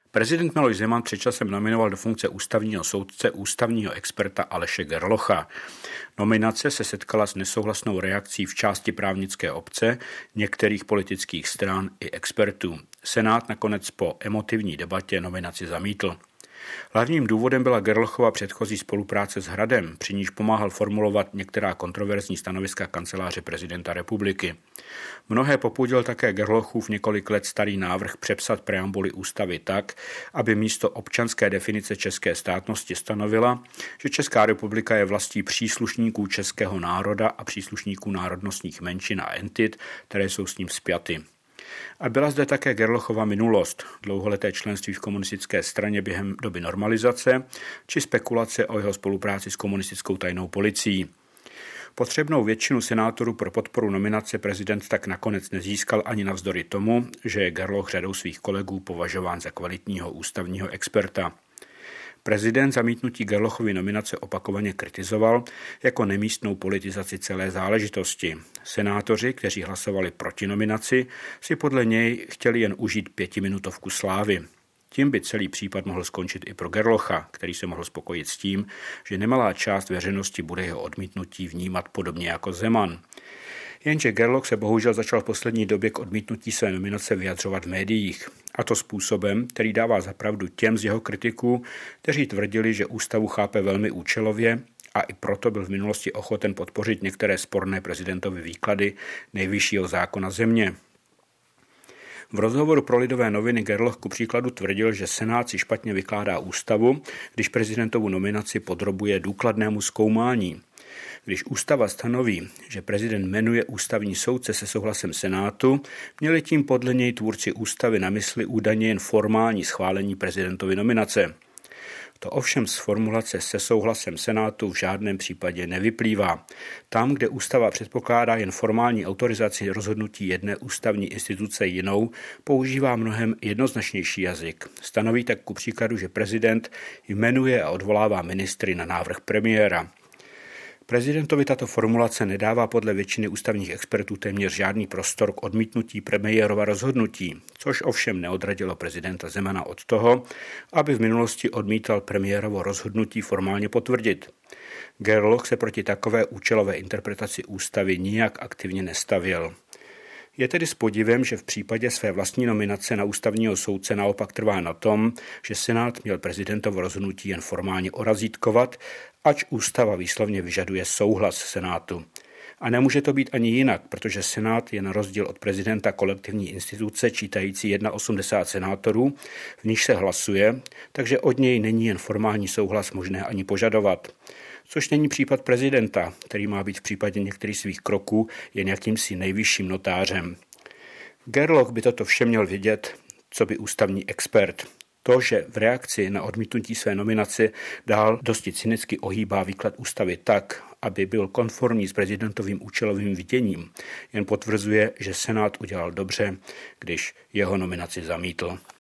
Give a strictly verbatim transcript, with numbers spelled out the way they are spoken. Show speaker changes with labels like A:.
A: Prezident Miloš Zeman před časem nominoval do funkce ústavního soudce ústavního experta Aleše Gerlocha. Nominace se setkala s nesouhlasnou reakcí v části právnické obce, některých politických stran i expertů. Senát nakonec po emotivní debatě nominaci zamítl. Hlavním důvodem byla Gerlochova předchozí spolupráce s Hradem, při níž pomáhal formulovat některá kontroverzní stanoviska kanceláře prezidenta republiky. Mnohé popudil také Gerlochův několik let starý návrh přepsat preambuli ústavy tak, aby místo občanské definice české státnosti stanovila, že Česká republika je vlastí příslušníků českého národa a příslušníků národnostních menšin a entit, které jsou s ním spjaty. A byla zde také Gerlochova minulost, dlouholeté členství v komunistické straně během doby normalizace, či spekulace o jeho spolupráci s komunistickou tajnou policií. Potřebnou většinu senátorů pro podporu nominace prezident tak nakonec nezískal ani navzdory tomu, že je Gerloch řadou svých kolegů považován za kvalitního ústavního experta. Prezident zamítnutí Gerlochovy nominace opakovaně kritizoval jako nemístnou politizaci celé záležitosti. Senátoři, kteří hlasovali proti nominaci, si podle něj chtěli jen užít pětiminutovku slávy. Tím by celý případ mohl skončit i pro Gerlocha, který se mohl spokojit s tím, že nemalá část veřejnosti bude jeho odmítnutí vnímat podobně jako Zeman. Jenže Gerloch se bohužel začal v poslední době k odmítnutí své nominace vyjadřovat v médiích. A to způsobem, který dává za pravdu těm z jeho kritiků, kteří tvrdili, že ústavu chápe velmi účelově a i proto byl v minulosti ochoten podpořit některé sporné prezidentovy výklady nejvyššího zákona země. V rozhovoru pro Lidové noviny Gerloch ku příkladu tvrdil, že Senát si špatně vykládá ústavu, když prezidentovu nominaci podrobuje důkladnému zkoumání. Když ústava stanoví, že prezident jmenuje ústavní soudce se souhlasem Senátu, měli tím podle něj tvůrci ústavy na mysli údajně jen formální schválení prezidentovy nominace. To ovšem z formulace se souhlasem Senátu v žádném případě nevyplývá. Tam, kde ústava předpokládá jen formální autorizaci rozhodnutí jedné ústavní instituce jinou, používá mnohem jednoznačnější jazyk. Stanoví tak ku příkladu, že prezident jmenuje a odvolává ministry na návrh premiéra. Prezidentovi tato formulace nedává podle většiny ústavních expertů téměř žádný prostor k odmítnutí premiérova rozhodnutí, což ovšem neodradilo prezidenta Zemana od toho, aby v minulosti odmítal premiérovo rozhodnutí formálně potvrdit. Gerloch se proti takové účelové interpretaci ústavy nijak aktivně nestavěl. Je tedy s podivem, že v případě své vlastní nominace na ústavního soudce naopak trvá na tom, že Senát měl prezidentovo rozhodnutí jen formálně orazítkovat, ač ústava výslovně vyžaduje souhlas Senátu. A nemůže to být ani jinak, protože Senát je na rozdíl od prezidenta kolektivní instituce čítající osmdesát jedna senátorů, v níž se hlasuje, takže od něj není jen formální souhlas možné ani požadovat. Což není případ prezidenta, který má být v případě některých svých kroků jen jakýmsi nejvyšším notářem. Gerloch by toto vše měl vědět, co by ústavní expert. To, že v reakci na odmítnutí své nominace dál dosti cynicky ohýbá výklad ústavy tak, aby byl konformní s prezidentovým účelovým viděním, jen potvrzuje, že Senát udělal dobře, když jeho nominaci zamítl.